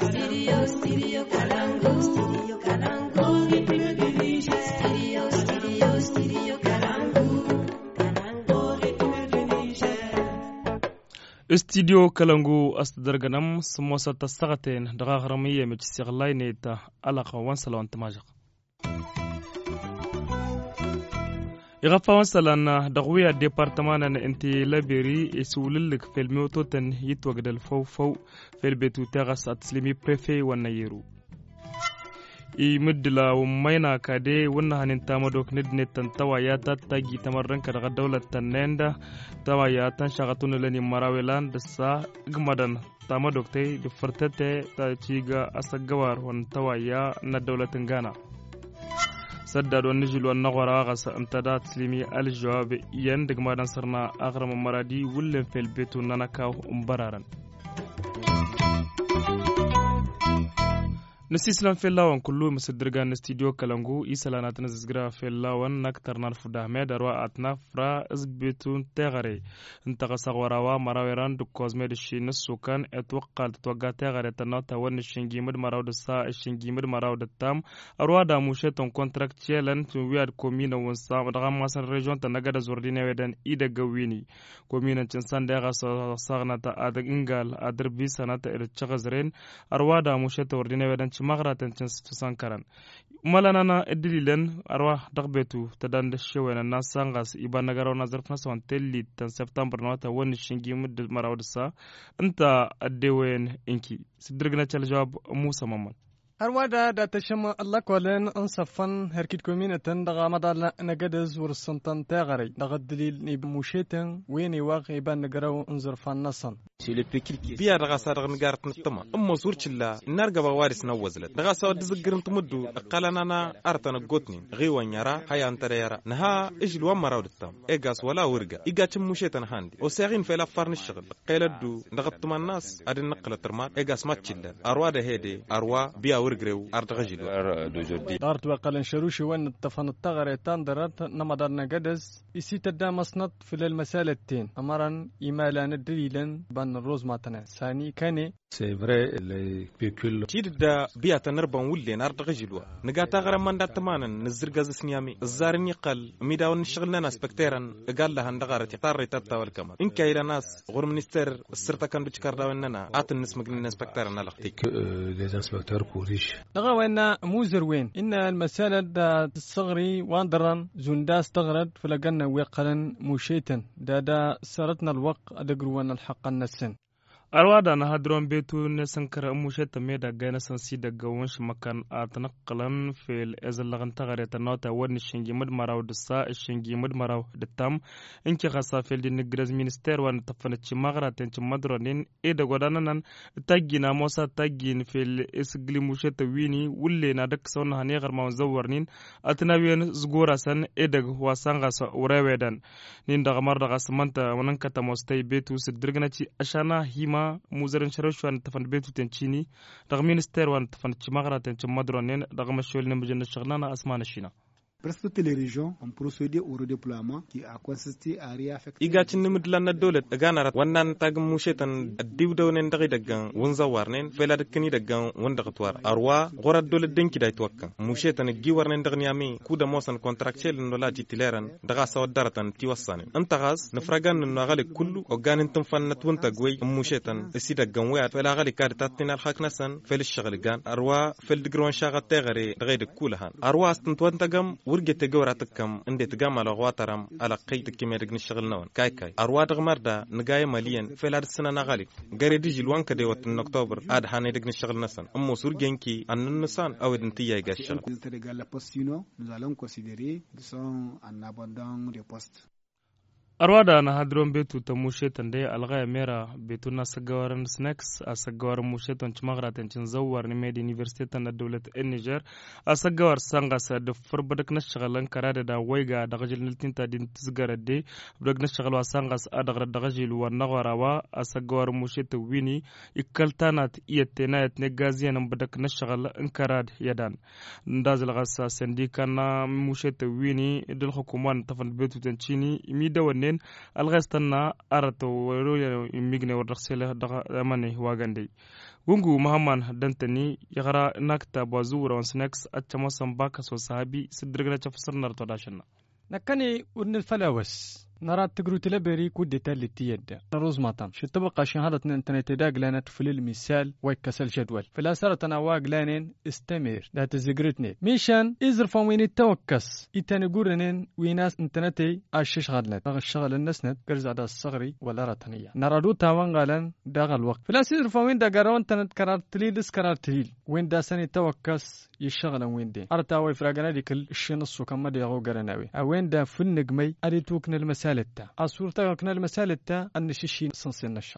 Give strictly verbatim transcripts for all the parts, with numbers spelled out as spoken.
Studio, studio Kalangu. Studio Kalangu. Studio, studio, studio Kalangu. Studio Kalangu asdarganam smosa tasagaten daga gharamiye mit siglayneta alaqa wan salon tamajaq iqafa wan salana daqwiya departamana inti laberi isulillik filmototan yitwagdal faw faw fil betu tagas atslimi prefet wanayiru i midla umayna kade wannan hanin tamadok nidne tantawa ya tattagi tamarranka daga dawlatan nenda tawa ya tan shagatun lani marawelan da sa gmadan tamadok tai da fartate ta ciga asagawar wan tawa ya na dawlatan Ghana sadda don nijil wan nagwara ga sa amtada tslimi al jawab yan digmadan sarna agram maradi wullen fel betu nanaka umbararan نسيسلام في اللون كله مصدرجان استديو كلامو إسلام نتنزجرا في اللون نكتر نرفض أحمد أروى أتنا فرا إزبيتون تغري انتقص غراوا مراويران دو كوزميد الشين السكان اتوقع تتوقع تغري تناتا ون الشنجيمد مراود السا الشنجيمد مراود التام أروى داموشتون كونتراكتيالن توياد كومينا ونسام دغام ماسن ريجون تنقد زوردين ويدن إيدا قويني كومينا تنسان دغا صاغنا تا أدق إنغال أدربي سنة إرتشغزرين أروى داموشتون وردين ويدن magratan can sankaran malanana edililen arwa dagbetu tadan da shewena na sangas iban nagaro na zarfna son telli tan september na ta wani shingi mud marawdsa anta adewen inki sidirgna chal jawab musa mamman أرودا دا تشم الله كولن أنصفن هركيد كومينتن دغا مدال نجدز ورسنتن تاغري دغا الدليل نيب موشيتن ويني واقع يبان نجرو انزرفان نصن بيا دغا صادق نجارت نتما أما سورتشلا نرجع بوارس نوزلت دغا سود زجرن تمدو قالنا أرتنا قطني غيوان يرا هيا انتريرا نها إجل وما راود التام إجاس ولا ورجع إجات موشيتن هاندي وساقين في لفارن الشغل قيلدو دغا تما الناس أدين نقل ترمات إجاس ما تشلا أرواده هيدي أروا بيا ورجرو أرتغجلو دارت وقال شروشي وين التفن التغري تندرت نمدر نجدز يسيت الدامسنط في المسالتين أمرا إيمالا الدليلا بان الروز ماتنا ثاني كاني C'est vrai, les véhicules. Kida biya tanarban wulle nar tagjilwa. Naga tagara manda tamanan nizirgaz snyami. Zarni qal midaw nishghalna nas bakteran qal laha ndagarati tarri tatta wal kamal. In kayra nas ghur minister sirta kan bichkarda wanana atn nismagn inspectorna laqtik. Les inspecteurs corrigent. لغا وين موزر وين إن المسألة دا الصغري واندران زنداس تغرد فلقنا ويقلن موشيتن دا دا سرتنا الوق أدقرون الحق النسن arwada na hadron betu ne sankara mushe tame da gaina sansi daga wanshi makan a tanaqalan fil ezalagan tagare tanota wani shingi mud maraw da sa shingi mud maraw da tam inki khasa fil din graz minister wan tafana ci magra tan ci madronin e da godana nan tagina mosa tagin fil isgli mushe ta wini wulle na dak sawna hani garma zawarnin atnawiyan zgora san e da wasanga sa urewedan nin daga mar daga samanta wanan kata mostai betu sidirgna ci ashana hima موزرن شروش وان تفن بيتو تنشيني رغم مينستير وان تفن تشمغرا تنشم مدرونين رغم الشغل نمجن الشغلانة أسمان الشينا Presque toutes les régions ont procédé au redéploiement qui a consisté à réaffecter. Igachin nimidlan dawlad gana wannan tag mushetan diwdawnen dagi dagan wonza warnen fela dakni dagan wonda qatwar arwa gorad dawlad denki day twakkan mushetan gi warnen dagni ami kuda mosan contractuel no la titularan daga saw daratan tiwasanen antagas nafragan no gali kullu o ganin tunfan natwunta goy mushetan sida gan wa fela gali kad tatina alhaknasan fel shagal gan arwa fel digron shaga tegare dagi de kulahan arwa astantwanta gam ورجت جوراتكم عند تجمع الغواترم على قيد كم يرجع الشغل نون كاي كاي أرواد غمردا نجاي ماليا في هذا السنة نغالي جريدي جلوان كده وقت أكتوبر عاد حان يرجع الشغل نسان أم سور جنكي أن النسان أو دنتي يجا الشغل. Nous allons considérer qu'ils sont en abandon de poste. arwada na hadron betu ta mushe tande algaya mera betu na sagawaran snacks a sagawar mushe ton chmagra tancin zawar ni med university ta na dawlat en Niger a sagawar sanga sa da farbadak na shagalan karada da waiga da gajil niltinta din tisgarade badak na shagalwa sanga sa da da gajil wa nagwarawa a sagawar mushe ta wini ikaltanat iyatena yatne gaziyan badak na shagal in karad yadan ndazil gasa sindika na mushe ta wini dul hukuman tafan betu tancini mi da winen alghastana arato wero imigne wardakhsele damane wagande gungu muhammad dantani yagara nakta bazura on snacks atchama sambaka so sahabi sidirgna chafsarnar todashana نكني ورن الفلاوس نرى تقرو تلبري كود تالي تيدا روز ماتم شو تبقى شهادة انترنت داق لانت في المثال ويكسل جدول فلا سرت انا واق لانين استمر لا تزقرتني ميشان ازر فوين التوكس ايتاني قرنين ويناس انترنتي اشش غادلت باغ الشغل النسند قرز على الصغري ولا رتنية نرى دو تاوان غالان داغ الوقت فلا سيزر فوين دا قراو انترنت قرار تليل اس قرار تليل وين دا سني توكس يشغل وين دي ارتاوي فراغنا ديك الشنص وكما ديغو قرناوي اوين دا في النجمي اري توكن المسال التا أصور تاكنا المسألة التا أن شيشين سنسين الشام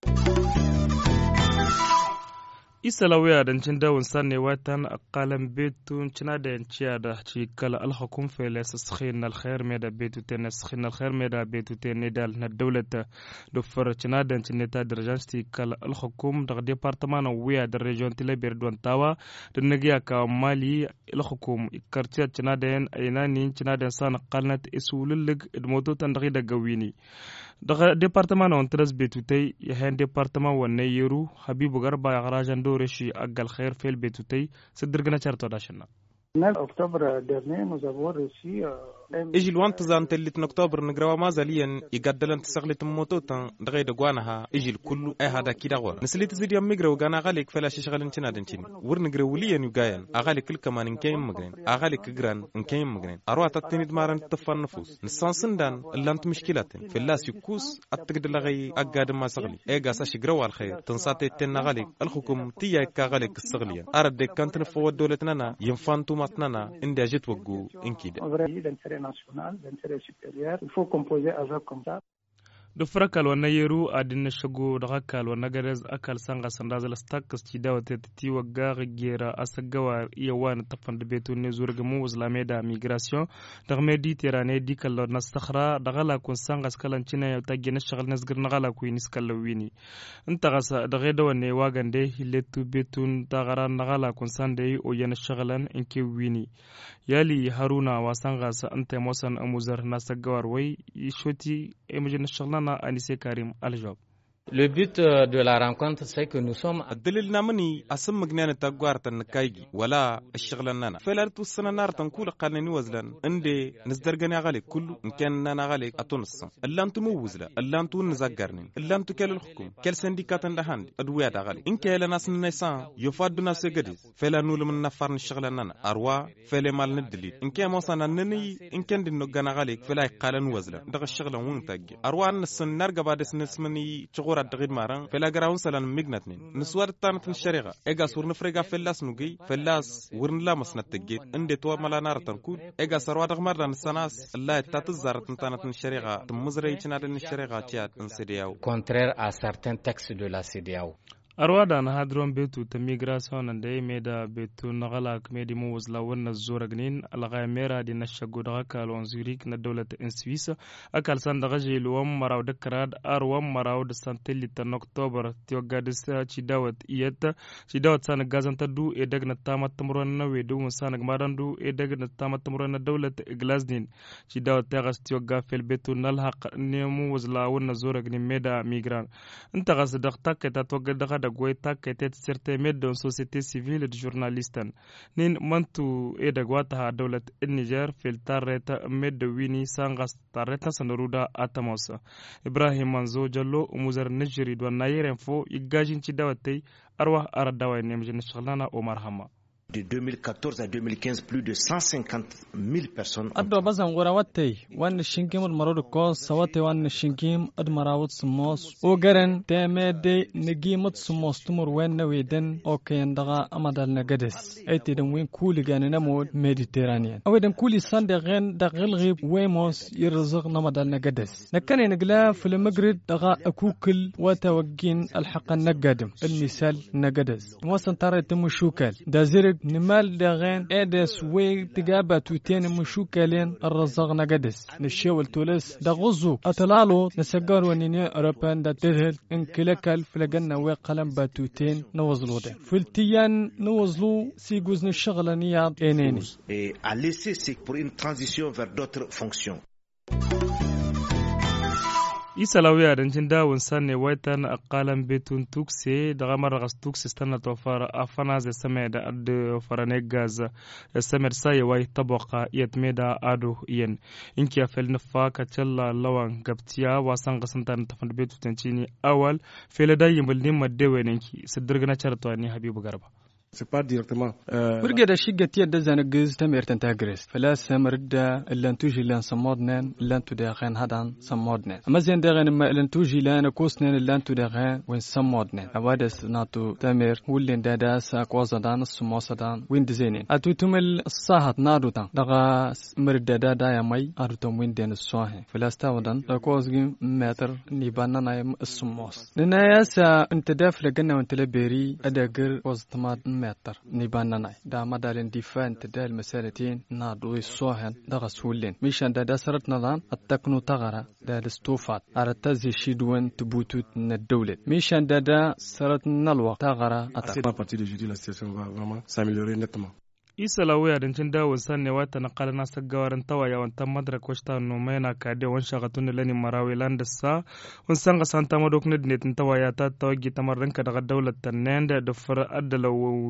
isalawiya dan cinda wansan ne watan aqalam betun cina da ciya da ci kala alhukum fele saskhin alkhair me da betu ten saskhin alkhair me da betu ten dal na dawlata do far cina da cinne ta darajan sti kala alhukum da departement wiya da region tile berdon tawa da nagiya ka mali alhukum kartiya cina da yan aynani cina da san qalnat isulul idmoto tan da gawini daga departement on tres betutay yahen departement wanne yeru habibu garba ya garajan dore shi agal khair fel betutay sidirgna charto dashna neuf octobre dernier nous avons reçu اجي الوانت زان تلت اكتوبر نقراوا ما زاليا يقدلن تسغلت موتوتا دغيد غوانها اجي الكل اي هذا كي دغور نسليت زيد يم ميغرو غانا غاليك فلا شغل انتنا دنتين ور نقرو ليا يغاين اغالي كل كمان ان كاين مغرين اغالي كغران ان كاين مغرين اروا تتنيد مارن تفن نفوس نسانسن دان لانت مشكلات في اللاس يكوس اتقد لغي اقاد ما سغلي اي غاسا شغرو الخير تنساتي تن غاليك الحكم تيا كغاليك السغليا ارد كانت نفو دولتنا ينفانتو ماتنا اندي اجت وغو انكيد national d'intérêt supérieur, il faut composer avec comme ça. do frakal wana yeru adin shago daga kal wana garez akal sanga sandazal stakas ci dawate ti waga gera asagawa iya wana tafan de beto ne zurga mu islame da migration daga mediterane dikal na sakhra daga la kun sanga skalan cina ya tagge na shagal nasgir na gala ku niskal wini inta gasa daga da wane wagande hiletu betun dagara na gala kun sande o yana shagalan inke wini yali haruna wasanga sa anta mosan amuzar na sagawar wai shoti emjin shaglan Anissé Karim Al-Job. Le but de la rencontre c'est que nous sommes الدليل نامني اسم مغنان تاغوارت نكايجي ولا الشغل نانا فلارتو السنه نار تنقول قالني وزلان اندي نزدرغني غالي كل ان كان انا غالي اتونس الا انت موزله الا انت نزغرني الا انت كل الحكم كل سنديكات عندهان ادويا دا غالي ان كان ناس نيسان يفادنا سغدي فلا نول من نفرن الشغل نانا اروا فلا مال ندلي ان كان موصنا نني ان كان دي نغنا غالي فلا قالن وزلان دغ الشغل وين تاجي اروا نسن نرغ بعد نسمني ورا دغيد ماران فلا غراون سلان ميغناتني نسوار تانت الشريعه ايغا سور نفرغا فلاس نوغي فلاس ورن لا مسنتجيت اندي تو مالا نار تنكود ايغا سروا دغ مردان سناس الله تاتزار تانت الشريعه تمزري تشنادن الشريعه تيات انسدياو contraire à certains textes de la C D A O. arwada na hadron betu ta migration da me da betu na gala kmedi mu wazla wana zoragnin alga mera di na shago da kalon zurich na dawlat in Swiss akal san da gaje luwam maraw da karad arwam maraw da santelli ta october ti gadis ci dawat iyata ci dawat san gazanta du e dagna tamat tamron na we du san gmadan du e dagna tamat tamron na dawlat glasnin ci dawat ta gas ti gafel betu nal haq ne mu wazla wana zoragnin meda migran inta gas da takata to gada da goita ketet certe medon société civile de journalistan nin mantu e da gwata ha dawlat Niger filtareta med wini sangas tareta sanaruda atamosa Ibrahim Manzo Jallo umuzar Nigeria do nayeren fo igajin ci dawatay arwa aradawa ne mjin shaghlana Omar Hama de deux mille quatorze à deux mille quinze plus de cent cinquante mille personnes addo bazan gorawatay wan shingim marod ko sawate wan shingim ad marawut smos o garan temede negimat smos tumur wen weden o kayan daga amadal nagades ayti dan wen kuli ganina mod mediterranean awedan kuli sande gen dagil ghib wemos yirzq namadal nagades nakane nagla في المغرب daga akukul watawgin alhaqa nagadem المثال nagades wasan tarat mushukal dazir نمال داغين ادس وي تجابة توتين مشوكالين الرزاق نقدس نشيول تولس دا غزو اتلالو نسجار ونيني اوروبان دا تدهل ان كلكال فلقنا وي قلم باتوتين نوزلو ده فلتيان نوزلو سيجوز نشغل نياد انيني et à laisser c'est pour une transition vers d'autres fonctions. isalawiya dancin dawun sanne waitan aqalan betun tukse daga maragas tukse stana to fara afana ze same da ad farane gaza same sai wai tabaqa yatmeda ado yen inki afel nafa ka challa lawan gabtiya wasan gasantan tafan betu tancini awal fele da yimbal nimma dewenenki sidirgana charto ni habibu garba c'est pas directement ورقة دا شيء قتير دا زنقز تمير تنتاجرس فلا سمردا اللي توجي لان صمودنن اللي انتو داغين هدان صمودنن اما زين داغين ما اللي توجي لان كوسنن اللي انتو داغين وين صمودنن اوادس ناتو تمير ولين دادا ساكوزدان السموسدان وين دزينين اتو تمل الصاحت نادو تان دغا مردا دادا يا مي ادو تم وين دين الصاحي فلا استاودن كوزغي متر نيبانا نايم السموس لناياسا انت داف لقنا وانت لبيري اداغر وزتمات متر نيبانا ناي دا مدارين ديفان تدال المسالتين نادو الصوهن دغا سولين ميشان دا داسرت نظام التكنو تغرى دا الاستوفات ارتازي شيدوان تبوتوت من الدولة ميشان دا دا سرت نلوى تغرى اتك isalawiya dancin dawon sanne wata na kala na sagawaran tawaya wanta madrak washta no mena kade wan shagatun lani marawi landasa wan sanga santa madok ne dinetin tawaya ta tawagi tamarran ka daga dawlat tanen da far adala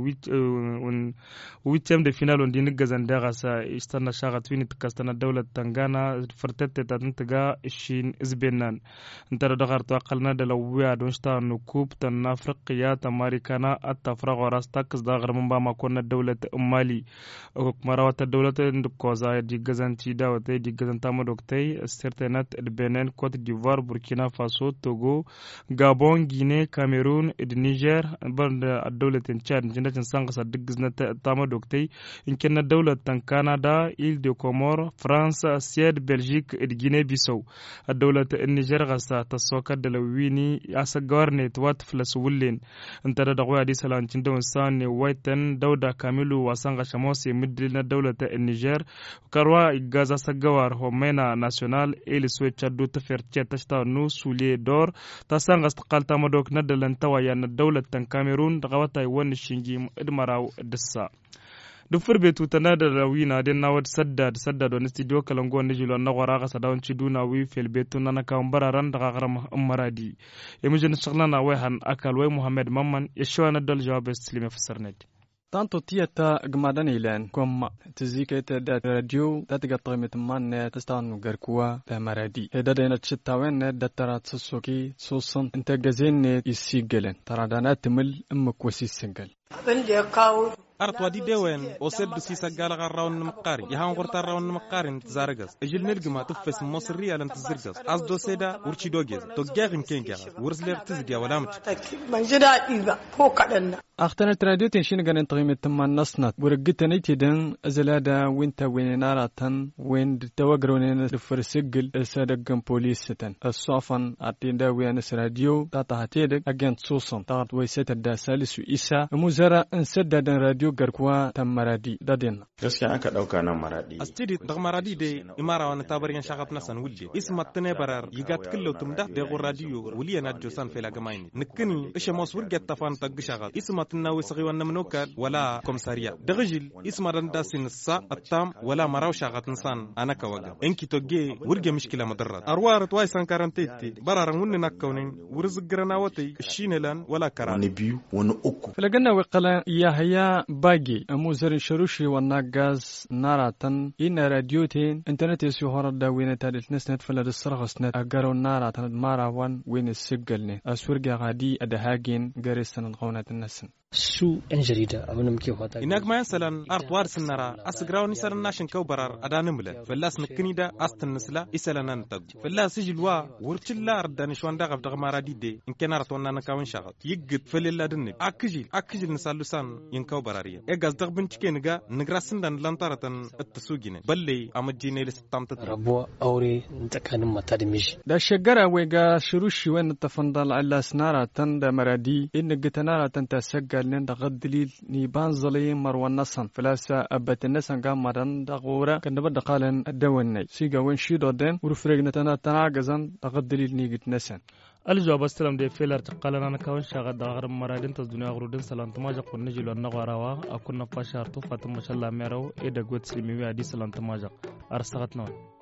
wicem de final on din gazan daga sa istana shagatun tikastana dawlat tangana fartette ta tinga shin izbenan antara daga to aqalna da lawiya don shta no kup tan afriqiya tamarikana atafraq warastak da garman ba ma konna dawlat ummali marawata dawlata ndukoza di gazanti dawata di gazanta madoktay certainat Benin, Côte d'Ivoire, Burkina Faso, Togo, Gabon, Guinée, Cameroun et Niger banda dawlatin Chad jindatin sangasa dignata tamadoktay inkenna dawlatan Canada, Île de Comores, France, Suède, Belgique et Guinée-Bissau dawlata Niger gasa tasoka dalawini asagwarne twat flaswulin antara daqwa di salantin dawn san waitan dawda kamilu wasanga shamosi midilna dawlata Niger karwa gaza sagawar homena national el switcha do taferche tashta no sule dor tasanga istqalta madok nadalan tawaya na dawlatan Cameroon daqawata wan shingi idmaraw dissa dufur betu tana da rawina den na wad sadda da sadda don studio kalango ne jilo na gwara ka sadawan ciduna wi fel betu na kan bararan da garam maradi emujin shagna na wai han akal wai Muhammad Mamman ya shawana dal jawab islimi fasarnat tanto tiyata gmadan ilan kom tiziketa da radio da taqta mitman tastan garkuwa da maradi da da na chitawan da tara tsuki susan inta gazin isigelen taradana timil imkwasi singal abin da ya kawo artwa di dewen o seddu sisa gala garrawn maqari yahan qorta rawn maqarin zargas ejil nelgma tufes mosri alan tzirgas as do seda urchi doges to gagin kenga wursler tizdiya wala mut ban ji dadi ba ko kadan أختنا تراديوتين شين قان تغيم تمان نصنات ورقتني تدن أزلادا وين تاوين ناراتن وين توقرون الفرسجل السادقن بوليستن الصافن أتين داوين راديو تاتا هتيدك أجن صوصن تاعت ويسات الداسالس وإسا مزارا انسدد راديو قرقوا تم مرادي دادين gaskiya aka dauka nan maradi astidi dag maradi de imara wan tabariyan shagat nasan wulde isma tane barar yigat kullu tumda de radio wuliya na josan fela gamaini nikini isha mos wurget tafan tag shagat isma تناوي صغي ونمنوكاد ولا كومساريا دغجل اسم رنداسين السا التام ولا مراو شاغت انسان انا كوغا انكي توجي ورجه مشكله مضره اروار تواي سان كارانتيتي برارن ون نكونين ورزغرنا وتي شينلان ولا كران نبيو ون اوكو فلقنا وقلا يا هيا باقي اموزر شروشي والناغاز ناراتن ان راديوتين انترنت يسوهر داوين تالت نسنت فلد السرغسنت اغارو ناراتن ماراوان وين السجلني اسورغا غادي ادهاجين غريسن القونات النسن su yan jarida abin da muke fata inag mayan salan artwar sinara asgraw ni saran nashin kaw barar adanin bula fallas nikini da astan nisla isalanan tag fallas jilwa wurchilla ardan shwanda gab dag maradi de in kenar to nan kawin shagat yigit falilla dinne akjil akjil nisalusan yin kaw barariya e gas dag bincike niga nigrasin dan lantaratan attasugine balle amajine listamta rabuwa aure tsakanin mata da miji da shagara we ga shurushi wan tafandal alla snara tan da maradi in gitanara tan tasagga لأن دغد دليل نيبان زلي مروان نصن فلاسا أبت النسن قام مرن دغورا كن بدأ قالن الدوني سيجا وين شي دودن ورفرقنا تنا تناقزن دغد دليل نيجت نسن الجواب استلم دي فيلر تقالنا أنا كون شغال دغر مرادين تزدنيا غرودين سلام تماجا قلنا جلو النغواروا أكون نفاشارتو فاتم ما شاء الله ميرو إيدا قوت سلمي ويادي سلام تماجا أرسغتنا